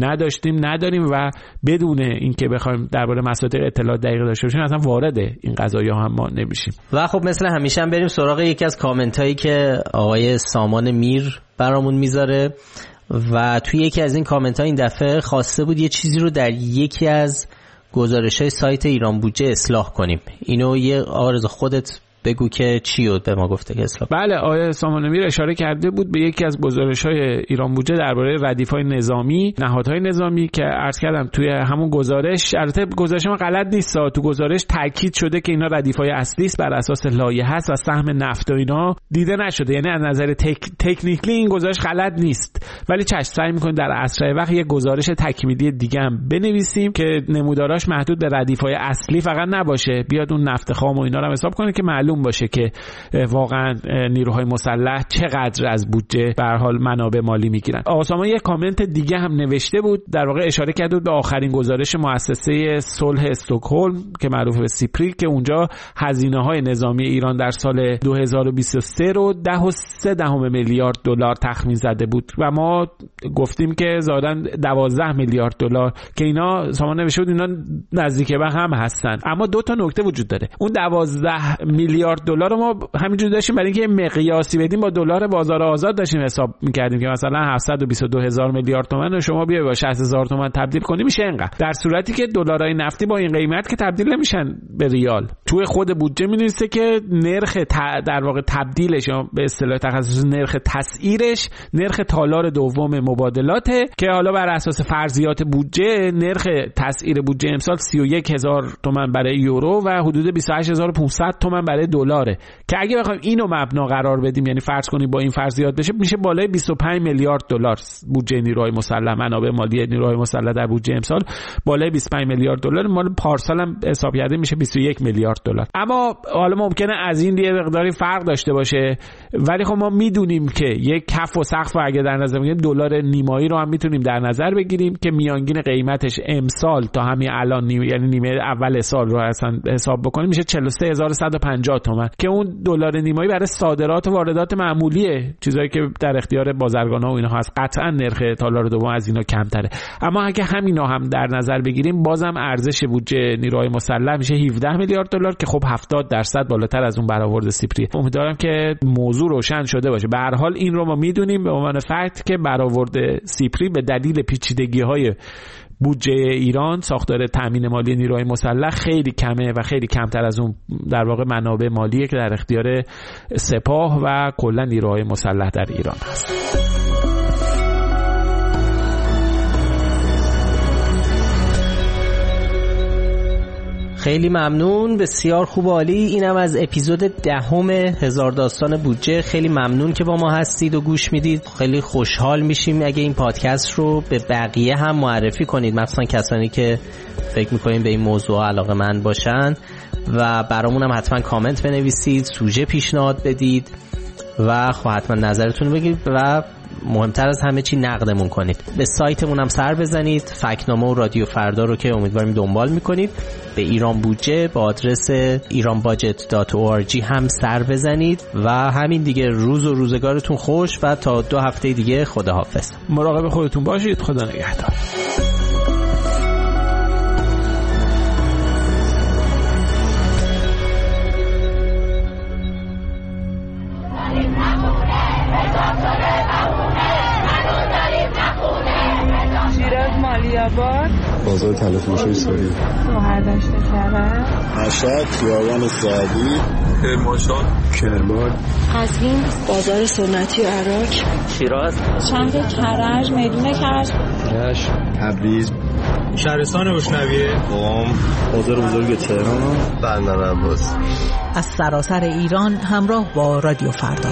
S7: نداریم و بدون اینکه بخوایم درباره مصادیق اطلاعات دقیق داشته باشیم اصلا وارد این قضایا هم ما نمیشیم.
S8: و خب مثل همیشه هم بریم سراغ یکی از کامنت هایی که آقای سامان میر برامون میذاره و توی یکی از این کامنت ها این دفعه خواسته بود یه چیزی رو در یکی از گزارش های سایت ایران بودجه اصلاح کنیم. اینو یه آرزو خودت بگو که چی بود به ما گفته که اصلاح.
S7: بله آقای سامان میر اشاره کرده بود به یکی از گزارش‌های ایران بودجه درباره ردیف‌های نظامی، نهادهای نظامی که عرض کردم توی همون گزارش، البته گزارش ما غلط نیست، تو گزارش تاکید شده که اینا ردیف‌های اصلی است بر اساس لایحه است و سهم نفت و اینا دیده نشده، یعنی از نظر تکنیکلی این گزارش غلط نیست، ولی چشم سعی می‌کنیم در اسرع وقت یه گزارش تکمیلی دیگه هم بنویسیم که نموداراش محدود به ردیف‌های اصلی فقط نباشه، بیاد اون نفت خام و اینا رو حساب کنه که معلوم باشه که واقعا نیروهای مسلح چقدر از بودجه به هر حال منابع مالی میگیرن. آسامان یک کامنت دیگه هم نوشته بود، در واقع اشاره کرده بود به آخرین گزارش مؤسسه صلح استکهلم که معروف به سیپری که اونجا هزینه‌های نظامی ایران در سال 2023 رو 10.3 میلیارد دلار تخمین زده بود و ما گفتیم که زادن 12 میلیارد دلار که اینا سامان نوشته بود اینا نزدیک به هم هستن، اما دو تا نکته وجود داره. اون 12 میلیارد میلیارد دلار رو ما همینجوری داشتیم برای اینکه مقیاسی بدیم با دلار بازار آزاد داشتیم حساب می‌کردیم که مثلا 722,000 میلیارد تومان رو شما بیای با 60,000 تومان تبدیل کنی میشه اینقدر، در صورتی که دلارای نفتی با این قیمت که تبدیل نمیشن به ریال. توی خود بودجه می‌نویسه که نرخ در واقع تبدیلش یا به اصطلاح تخصصی نرخ تسعیرش نرخ تالار دوم مبادلاته که حالا بر اساس فرضیات بودجه نرخ تسعیر بودجه امسال 31,000 تومان برای یورو و حدود 28,500 تومان برای دلاره که اگه بخوایم اینو مبنا قرار بدیم، یعنی فرض کنیم با این فرضیات بشه، میشه بالای 25 میلیارد دلار بودجه نیروهای مسلح، منابع مالی نیروهای مسلح در بودجه امسال بالای 25 میلیارد دلار، مال پارسال هم حساب کرده میشه 21 میلیارد دلار. اما حالا ممکنه از این یه مقداری فرق داشته باشه، ولی خب ما میدونیم که یک کف و سقف اگه در نظر بگیریم دلار نیمایی رو هم میتونیم در نظر بگیریم که میانگین قیمتش امسال تا همین الان یعنی نیمه اول سال رو اصلا حساب بکنیم میشه 43150 تومان که اون دلار نیمایی برای صادرات و واردات معمولیه، چیزایی که در اختیار بازرگان‌ها و اینها هست. قطعا نرخ تالار دوم از اینا کمتره، اما اگه همینا هم در نظر بگیریم بازم ارزش بودجه نیروهای مسلح میشه 17 میلیارد دلار که خب 70% بالاتر از اون برآورد سیپری. امیدوارم که موضوع روشن شده باشه. به هر حال این رو ما میدونیم به عنوان فکت که برآورد سیپری به دلیل پیچیدگی‌های بودجه ایران، ساختار تامین مالی نیروهای مسلح خیلی کمه و خیلی کمتر از اون در واقع منابع مالیه که در اختیار سپاه و کلا نیروهای مسلح در ایران هست.
S8: خیلی ممنون، بسیار خوب، عالی. اینم از اپیزود 10 هزار داستان بودجه. خیلی ممنون که با ما هستید و گوش میدید. خیلی خوشحال میشیم اگه این پادکست رو به بقیه هم معرفی کنید، مخصوصا کسانی که فکر میکنین به این موضوع علاقه‌مند باشن، و برامون هم حتما کامنت بنویسید، سوژه پیشنهاد بدید و خب حتما نظرتون رو بگید و مهمتر از همه چی نقدمون کنید. به سایتمون هم سر بزنید، فکت‌نامه و رادیو فردا رو که امیدواریم دنبال میکنید. به ایران بودجه با آدرس iranbudget.org هم سر بزنید و همین دیگه. روز و روزگارتون خوش و تا 2 هفته دیگه خداحافظ.
S7: مراقب خودتون باشید. خدا نگهدار.
S12: بازار تلفروشی سوری،
S13: شهرداشت کرد،
S12: مشهد، خیابان سعدی، کرمانشاه، کرمان،
S13: قزوین، بازار سنتی عراق،
S8: شیراز،
S13: شهر کرج، میدون کرج،
S12: رشت، تبریز،
S14: شهرستان روشنویه،
S12: قم، بازار بزرگ تهران، بندر عباس.
S15: از سراسر ایران همراه با رادیو فردا.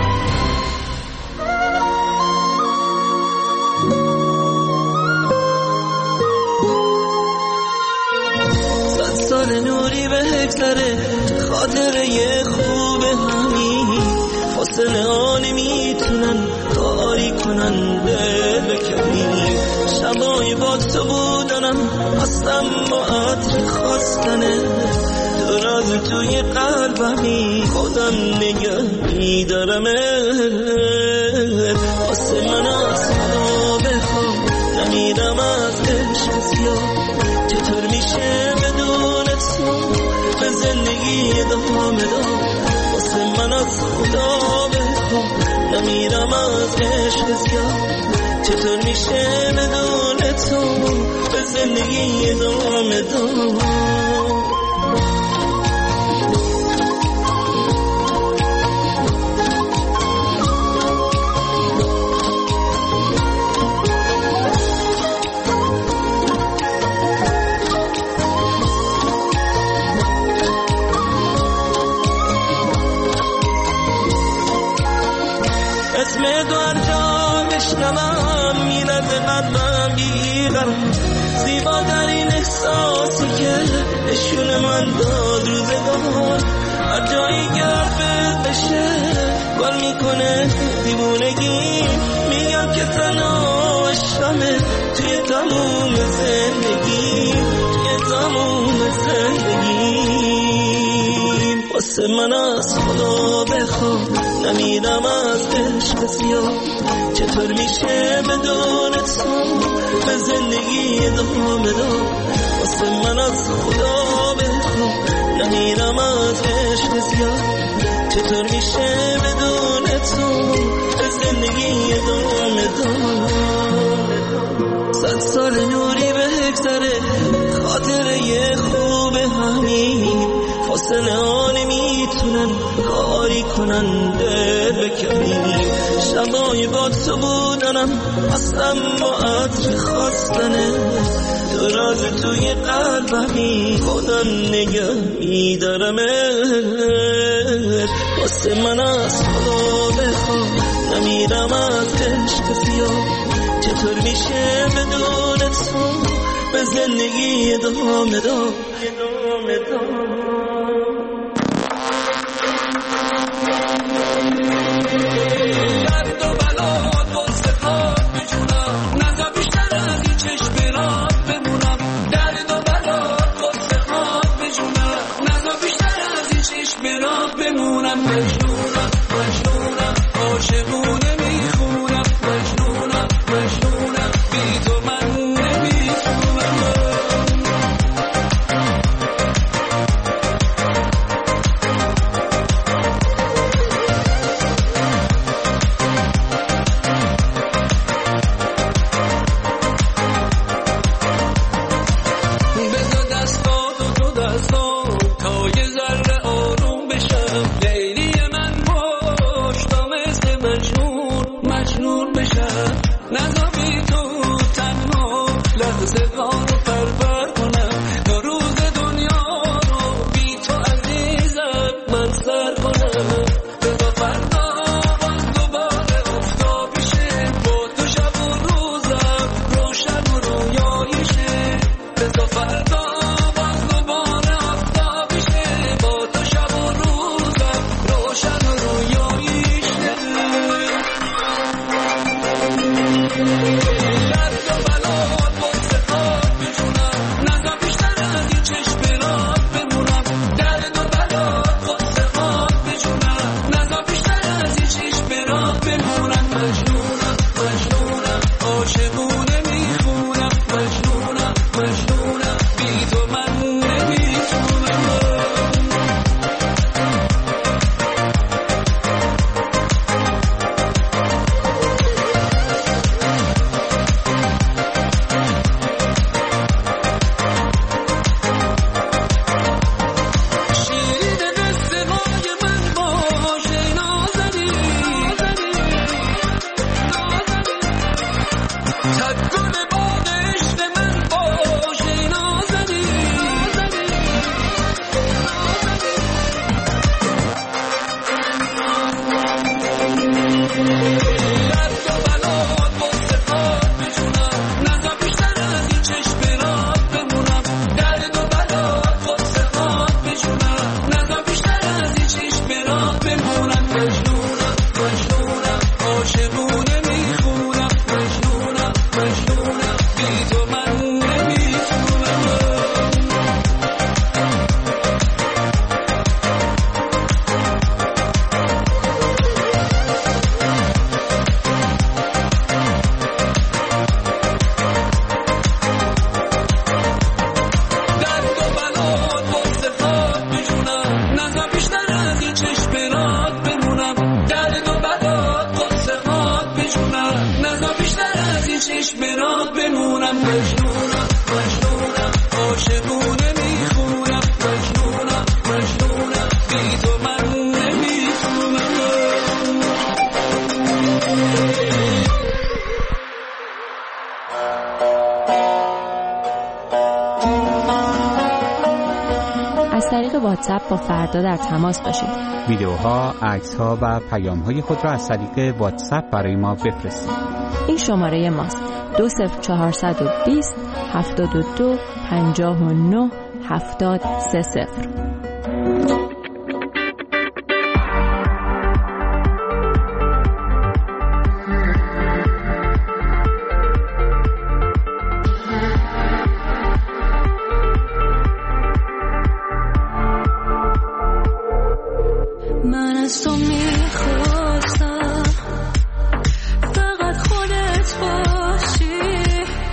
S16: نوری به هکتره خاطره خوب همین فاصله ها نمیتونن کاری کنن دل بکنی. شبای با تو بودنم هستم با عطر خواستنه تو راز توی قلبمی خودم نگه میدارمه. واسه من از خدا بخوام نمیرم از عشق زیاد. چطور میشه بدون تو به زندگی ادامه دار؟ واسه من از خدا بخوام نمیرم از عشق زیاد. چطور میشه بدون تو به زندگی ادامه دار؟ زیباترین احساسی که نشون من داد روزگار. هر جایی که حرفت بشه گل میکنه دیوونگی. میگم که تنها عشقمه توی تموم زندگی، توی تموم زندگی. واسه من از خدا بخوام نمیرم از عشق زیاد. چطور میشه بدون تو به زندگی ادامه دار؟ واسه من از خدا بخوام نمیرم از عشق زیاد چطور میشه بدون تو به زندگی ادامه داد 100 سال نوری بگذره خاطره خوب همین فاصله ها نمیتونن کاری کنن دل بکنیم شبای با تو بودنم اصلا با عطر خواستنه تو راز توی قلبمی خودم نگه میدارمش واسه من از خدا بخوام نمیرم از عشق زیاد چطور میشه بدون تو به زندگی ادامه داد درد و بلاد با صفات بجونم نزا بیشتر از این چشمرات بمونم درد و بلاد با صفات بجونم نزا بیشتر از این چشمرات بمونم مجنونم عاشقونه میخونم مجنونم بی تو من نمیتونم
S17: واتساپ با فردا در تماس باشید.
S18: ویدیوها، عکس‌ها و پیام‌های خود را از طریق واتساپ برای ما بفرستید.
S17: این شماره ماست: 20420 72 59 70 30.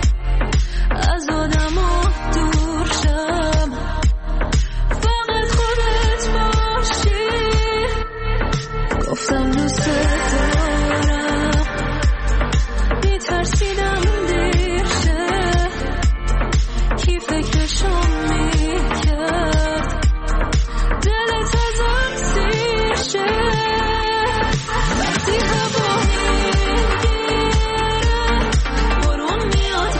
S16: از آدم ها دور شم فقط دوست دارم میترسیدم دیر شه کی فکرشم میکرد دلت ازم سیر شه وقتی هوا میگیره بارون میاد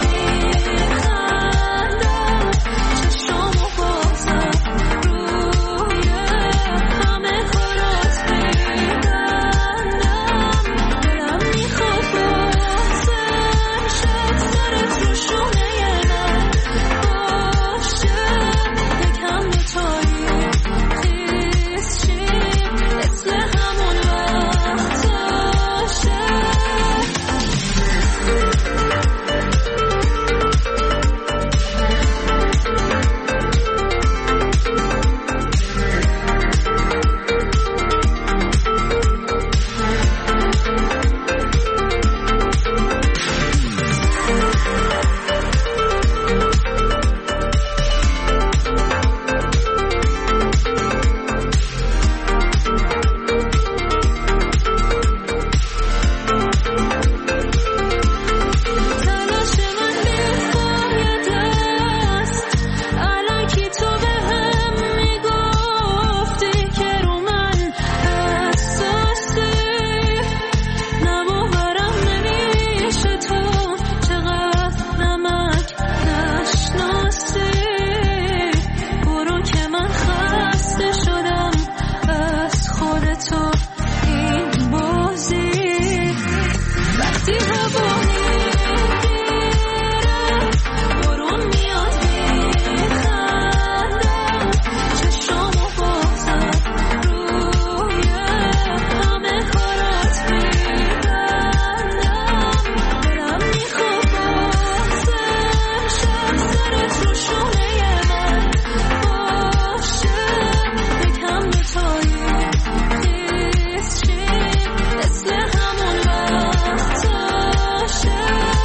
S16: میخندم چشامو بازم روی همه کارات میبندم دلم میخواد بازم شد سرت رو شونه من باشه یکم دوتایی خیز شیم مثل همون وقتاشه تلاش من بی‌فایده است الکی تو بهم میگفتی که رو من حساسی نباورم نمیشه تو چقدر نمک نشناسی برو که من خسته شدم از خودتو این بازی وقتی هوا میگیره بارون میاد میخندم چشامو بازم روی همه کارات میبندم دلم میخواد بازم شد سرت رو شونه من باشه یکم دوتایی خیز شیم مثل همون وقتاشه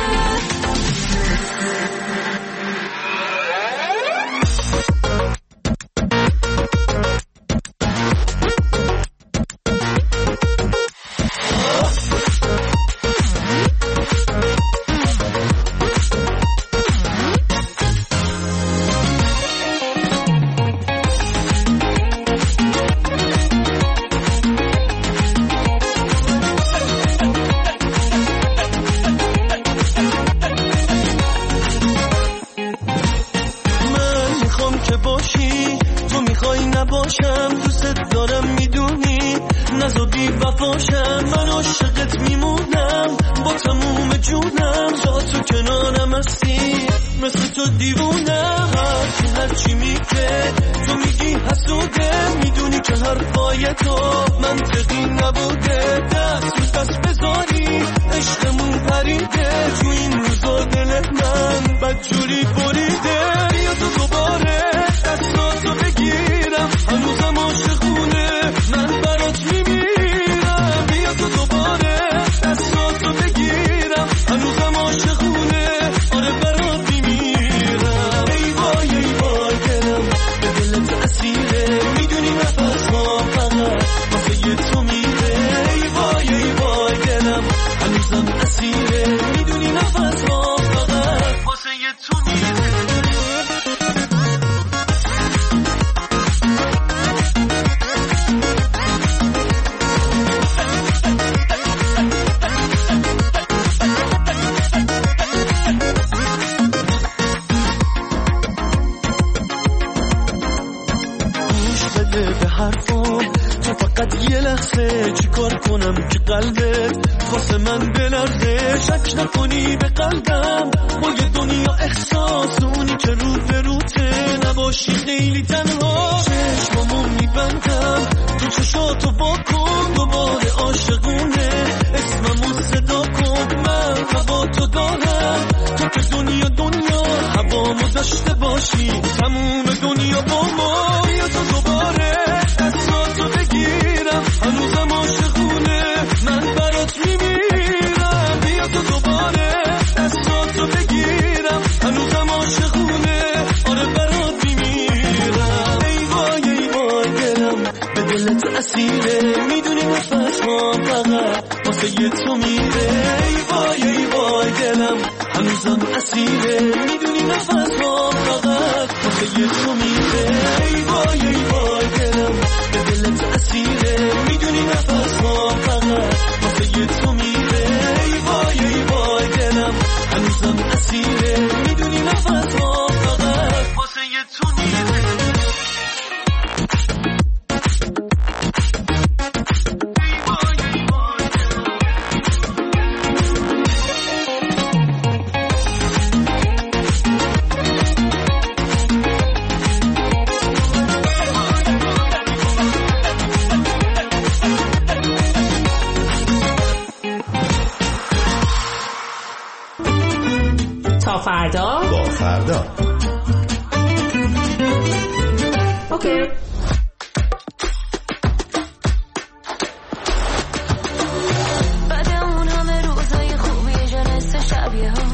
S16: من میخوام که باشی تو میخوای نباشم دوست دارم میدونی نزا بی وفاشم من عاشقت میمونم با تموم جونم تا تو کنارم هستی مثل تو دیوونم هرچی میگه تو میگی حسوده میدونی که حرفای تو منطقی نبوده دست رو دست بذاری عشقمون پریده تو این روزا دل من بدجوری بریده یا تو دوباره دستاتو بگیرم هنوزم عاشقونه من برات میمیرم یا تو دوباره دستاتو بگیرم هنوزم عاشقونه آره برات میمیرم ای وای دلم به دلت اسیره میدونی نفس ها فقط واسه تو میره ای وای دلم هنوزم اسیره میدونی نفس ها فقط واسه تو میره گوش بده به حرفام تو فقط یه لحظه چیکار کنم که قلبت واسه من بلرزه شک نکنی به قلبم با یه دنیا احساس اونی که رو به روته نباشی خیلی تنها چشمامو میبندم تو چشاتو واکن دوباره عاشقونه اسممو صدا کن من هوا تو دارم تو که دنیا هوامو داشته باشی تموم دنیا با ما یا تو دوباره دستاتو بگیرم هنوزم عاشقونه من برات میمیرم یا تو دوباره دستاتو بگیرم هنوزم عاشقونه آره برات میمیرم ای وای دلم به دلت اسیره میدونی نفس ها فقط واسه تو میره. ای وای ای وای دلم هنوزم اسیره، میدونی نفسم فقط واسه تو میره. ای وای ای وای دلم به دلت اسیره، میدونی نفسم فقط واسه تو میره. ای وای ای وای دلم هنوزم اسیره، میدونی نفسم فقط واسه تو میره.
S15: تا فردا
S1: با فردا.
S15: اوکی.
S19: بعد اون همه روزای خوبی جنست شبیه ها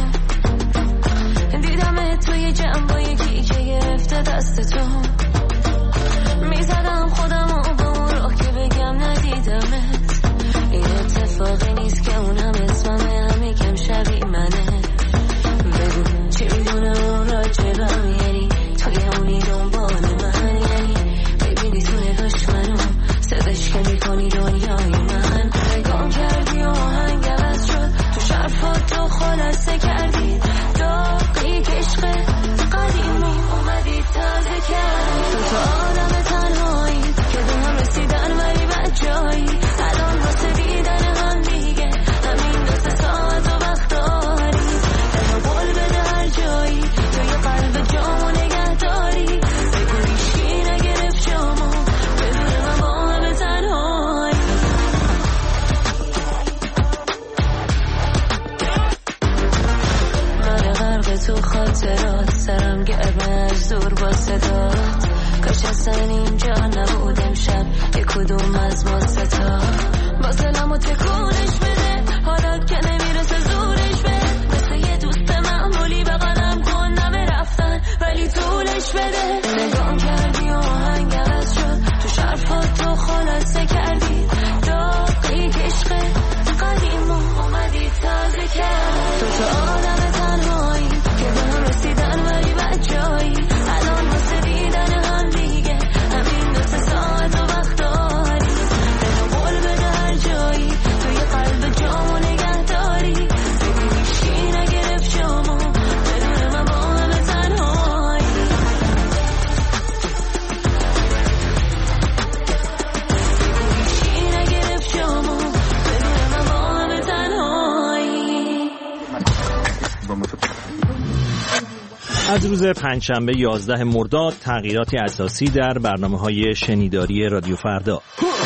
S19: دیدم توی جنبای که گرفته دست تو، میزدم خودم و با اون راه که بگم ندیدمت. این اتفاقی نیست که اونم اسممه، همه کم شبیه منه. بگو چی میدونه اون راجبم، یعنی توی اونی دنبال من، یعنی ببینی تو نگاش منو صداش که میکنی دنیای من. نگام کردی و آهنگ عوض شد، تو شرفات تو خلاصه کردی داغی که عشق قدیمی اومدی تازه کردی. تو آدم تنهایی که به هم رسیدن ولی بد جایی، الان واسه دیدن هم دیگه همین 2 ساعت و وقت داری. قول بده هر جایی توی قلب جامو نگه داری. بگو هیچی نگرفت جامو بدون من با همه تنهایی. من غرق تو خاطرات، سرم گرمه از دور با صدات. کاش اصلا اینجا نبود امشب یه کدوم از ما ستا. با سلامو تکونش بده حالا که نمیرسه زورش بده. مثل یه دوست معمولی بغلم کن نمه رفتن ولی طولش بده. نگام کردی و آهنگ عوض شد، تو شرفات تو خلاصه کردی داغی که عشق قدیمو اومدی تازه کرد. تو آدم تنهایی که به هم رسیدن ولی بد جایی، الان واسه دیدن هم دیگه همین 2 ساعت و وقت داری. بنا قول بده هر جایی توی قلب جامو نگه داری. بگو هیچی نگرفت جامو بدون من با همه تنهایی. بگو هیچی نگرفت جامو بدون من با همه تنهایی.
S20: از روز پنجشنبه 11 مرداد تغییراتی اساسی در برنامه‌های شنیداری رادیو فردا.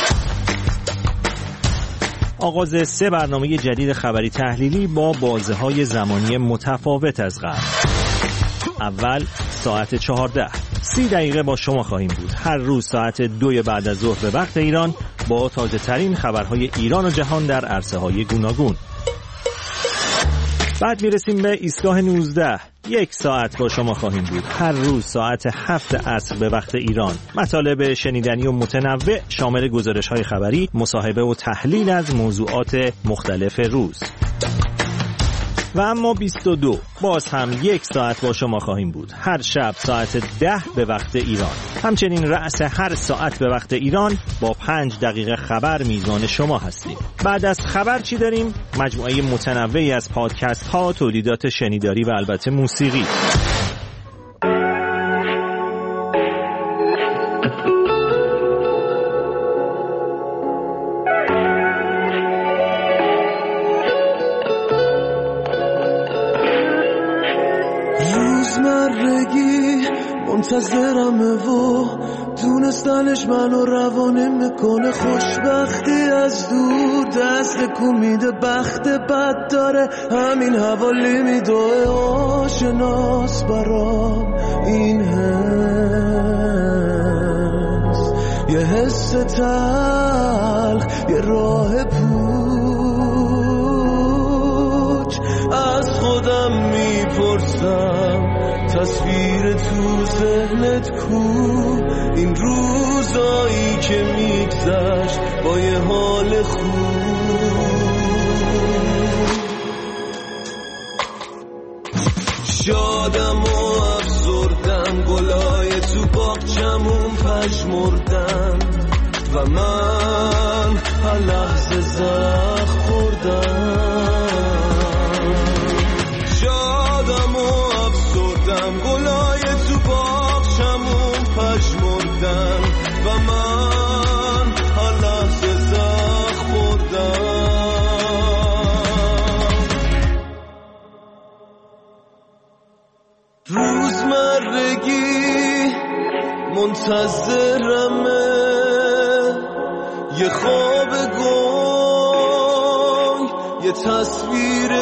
S20: آغاز 3 برنامه جدید خبری تحلیلی با بازه‌های زمانی متفاوت از قبل. اول ساعت 14 30 دقیقه با شما خواهیم بود. هر روز ساعت 2 بعد از ظهر به وقت ایران با تازه ترین خبرهای ایران و جهان در عرصه‌های گوناگون. بعد میرسیم به ایستگاه 19 1 ساعت با شما خواهیم بود. هر روز ساعت 7 عصر به وقت ایران. مطالب شنیدنی و متنوع شامل گزارش‌های خبری، مصاحبه و تحلیل از موضوعات مختلف روز. و اما 22 باز هم 1 ساعت با شما خواهیم بود. هر شب ساعت 10 به وقت ایران. همچنین رأس هر ساعت به وقت ایران با 5 دقیقه خبر میزبان شما هستیم. بعد از خبر چی داریم؟ مجموعه متنوعی از پادکست ها، تولیدات شنیداری و البته موسیقی.
S16: منتظرمه و دونستنش منو روانه میکنه. خوشبختی از دور دست کومیده، بخت بد داره همین حوالی میدوه. آشناس برام این حس، یه حس تلخ، یه راه پوچ. از خودم میپرسم تصویر تو ذهنت کو، این روزایی که میگذشت با یه حال خوب. شادم و افسردم، گلای تو باغچمون پژمردن و من هر لحظه زخم خوردم. شادم و افسردم، گلای تو باغچمون پژمردن و من هر لحظه زخم خوردم. روزمرگی منتظرمه، یه خواب گنگ، یه تصویر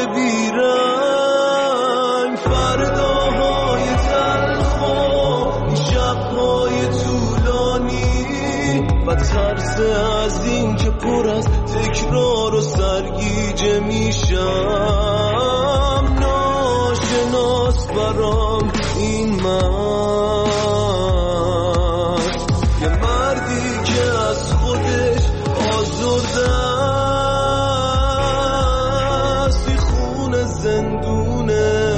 S16: بیرنگ، فرداهای تلخ و شبهای طولانی و ترس از این که پر از تکرار و سرگیجه میشم. ناشناس برام این مرد، یه مردی که از خودش آزرده است، این خونه زندونه،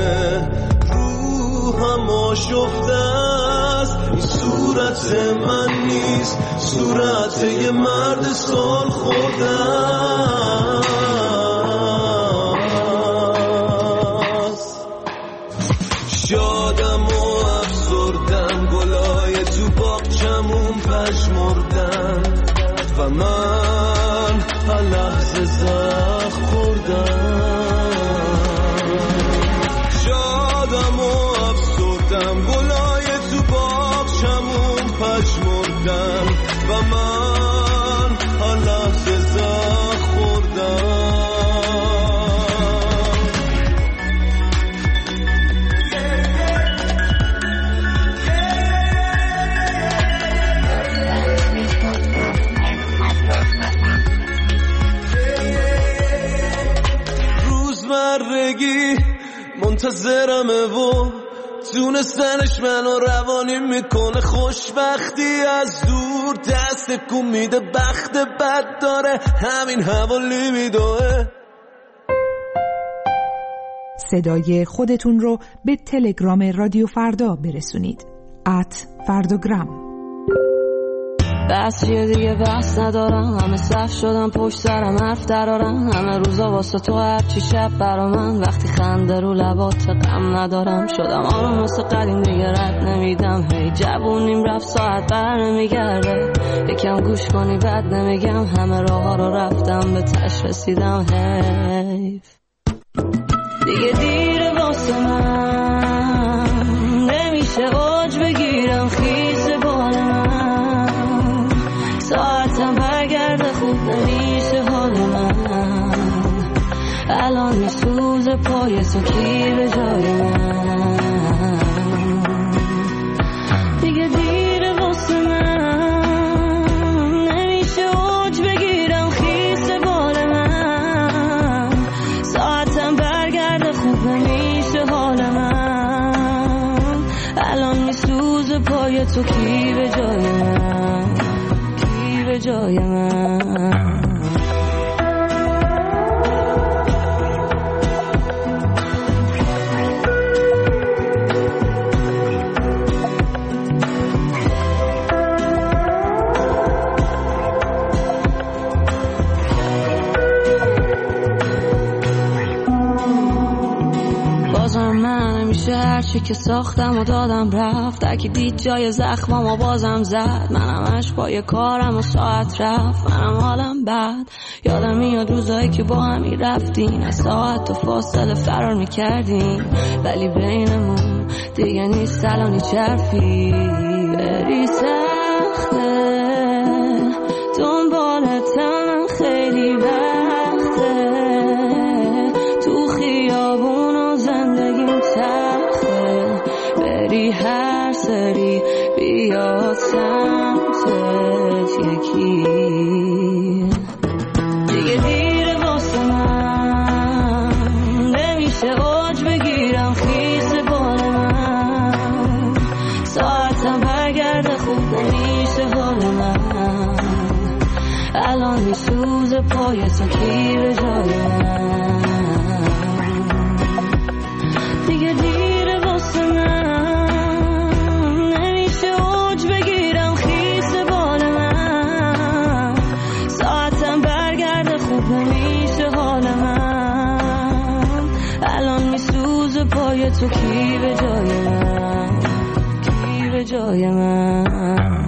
S16: روحم آشفته است. این صورت من نیست، صورت یه مرد سال خورده است. شادم و افسردم، گلای تو باغچمون پژمردن و من هر لحظه زخم خوردم. شادم و افسردم، گلای تو باغچمون پژمردن و من هر لحظه زخم خوردم. روزمرگی منتظرمه و تونستنش منو روانی میکنه. خوشبختی از دور دست کن میده، بخت بد داره همین حوالی میدوه.
S15: صدای خودتون رو به تلگرام رادیو فردا برسونید. @فرداگرام.
S19: بس یه دیگه بس ندارم، همه صف شدم پشت سرم حرف درارم. همه روزا واسه تو هرچی شب برا من، وقتی خنده رو لبات غم ندارم. شدم آروم واسه قدیم دیگه رد نمیدم، هی جوونیم رفت ساعت بر نمیگرده. یکم گوش کنی بد نمیگم، همه راه ها رو رفتم به تش رسیدم. حیف دیگه دیره واسه من، نمیشه اوج بگیرم خیز بال من. ساعتم برگرده خوب نمیشه حال من، الان میسوزه پای سکی به جای من. دیگه دیره واسه من، نمیشه اوج بگیرم خیز بال من. ساعتم برگرده خوب نمیشه حال من، الان میسوزه پای تو کی به جای من، کی به جای من. هرچی که ساختم و دادم رفت، اگه دید جای زخمامو بازم زد. منم همش پای کارم و ساعت رفت، منم حالم بد. یادم میاد روزایی که با همی رفتیم، از ساعت و فاصله فرار میکردیم، ولی بینمون دیگه نیست الانی چرفی. بری سخته دنبالتم خیلی وقته، تو خیابون و زندگیم تخته. بری هر سری بیاد سمتت یکی، دیگه دیره واسه من، نمیشه اوج بگیرم خیس بال من. پای تو کی به جای من دیگه دیره واسه من نمیشه اوج بگیرم خیس بال من ساعتم برگرده خوب نمیشه حال من الان میسوزه پای تو کی به جای من کی به جای من